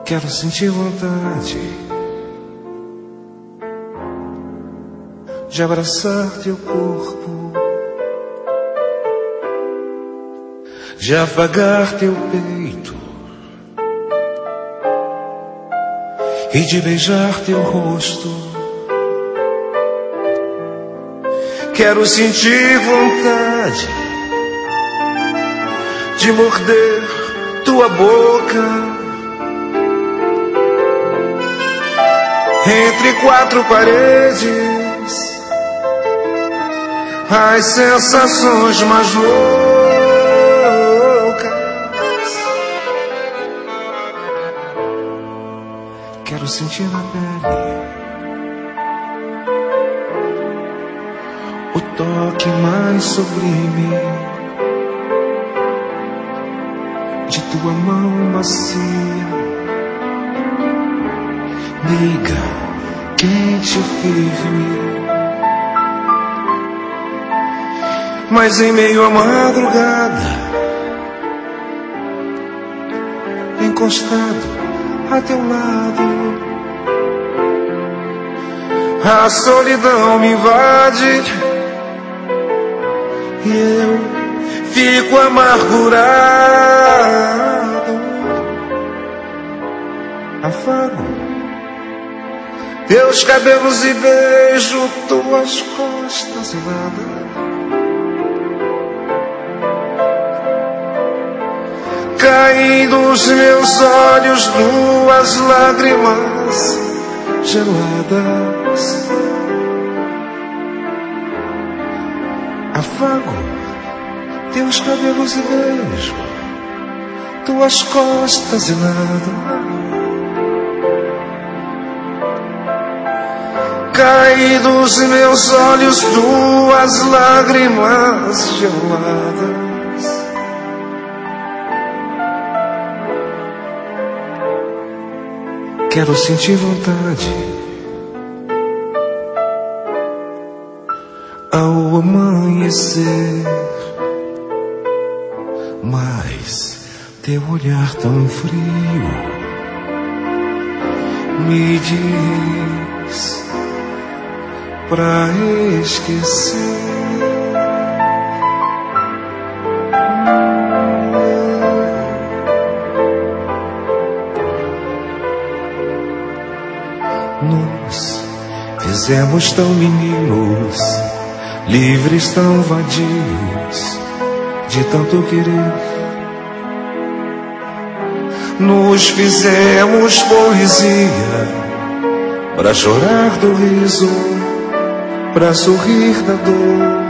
Quero sentir vontade de abraçar teu corpo, de afagar teu peito e de beijar teu rosto. Quero sentir vontade de morder tua boca entre quatro paredes, as sensações mais loucas. Quero sentir na pele o toque mais sublime de tua mão macia, meiga, quente e firme. Mas em meio à madrugada, encostado a teu lado, a solidão me invade e eu fico amargurado. Afago teus cabelos e beijo tuas costas heladas. Caem dos meus olhos duas lágrimas geladas. Afago teus cabelos e beijo tuas costas heladas. Caem dos meus olhos duas lágrimas geladas. Quero sentir vontade ao amanhecer, mas teu olhar tão frio me diz pra esquecer. Nós fizemos tão meninos, livres, tão vadios, de tanto querer. Nos fizemos poesia pra chorar do riso, pra sorrir da dor.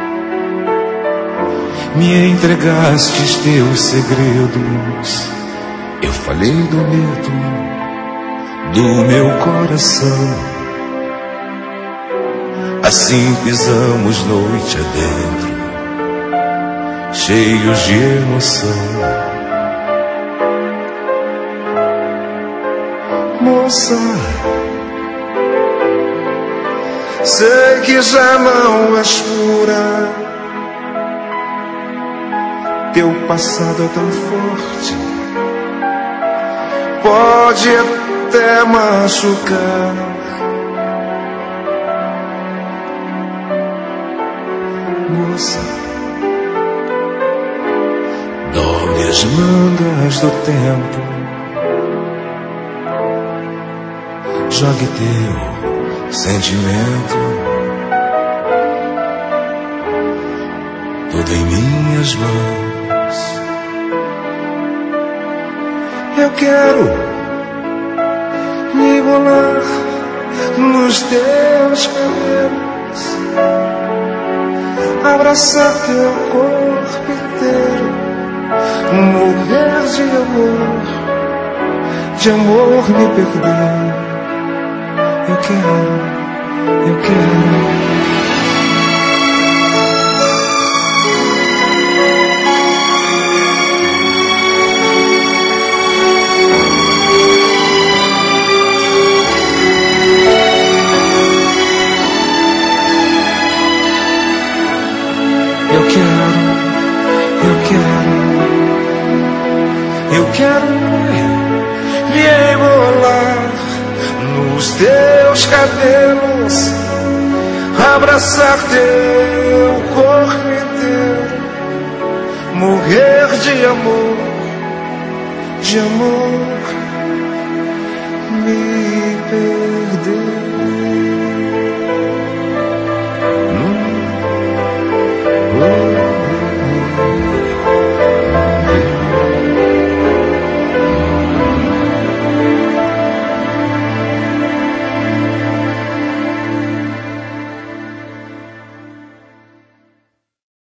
Me entregastes teus segredos, eu falei do medo do meu coração. Assim pisamos noite adentro, cheios de emoção. Moça, sei que já não és pura, teu passado é tão forte, pode até machucar. Moça, dobre as mangas do tempo, jogue teu sentimento tudo em minhas mãos. Eu quero me embolar nos teus cabelos, abraçar teu corpo inteiro, morrer de amor me perder. Eu quero. Eu quero me teus cabelos, abraçar teu corpo inteiro, morrer de amor, me perder.